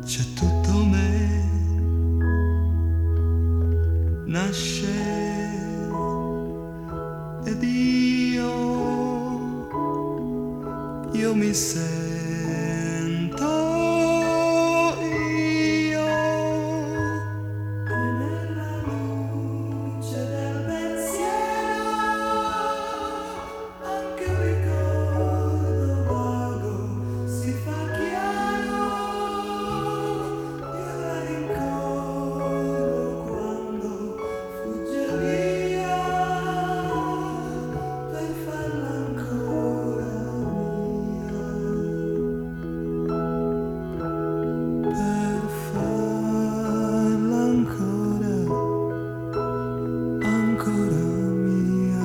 c'è tutto me, nasce ed io mi sento io, e nella luce del pensiero anche un ricordo vago si fa chiaro. Io la rincorro quando fugge via per farla ancora mia, per farla ancora mia.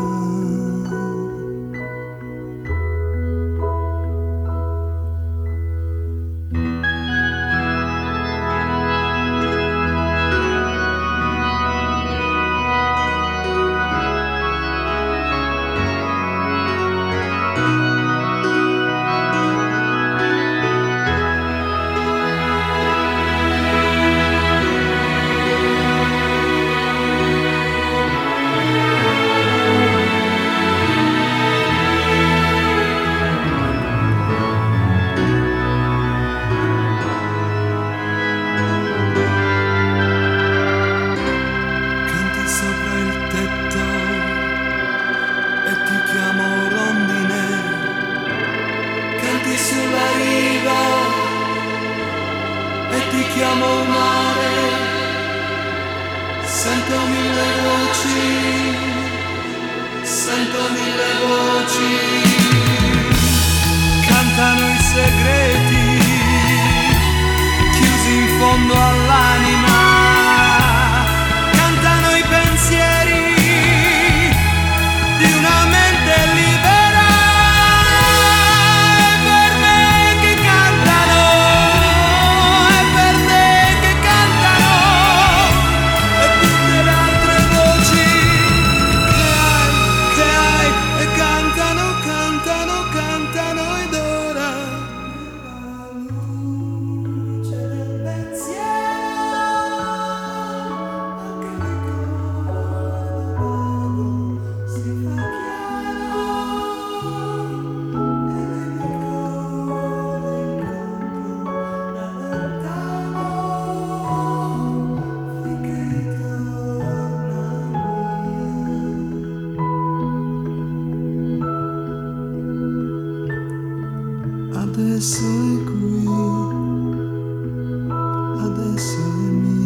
Canti sopra il tetto e ti chiamo rondine, canti sulla riva e ti chiamo mare, sento mille voci, sento mille voci, cantano i segreti chiusi in fondo all'anima, cantano i pensieri di una mente libera. È per me che cantano, è per te che cantano, e tutte le altre voci che hai e cantano, cantano, cantano ed ora nella luce del pensiero anche il ricordo vago si fa chiaro, e le piccole incontro da lontano finché ritorna mia. Adesso è qui, adesso è mia.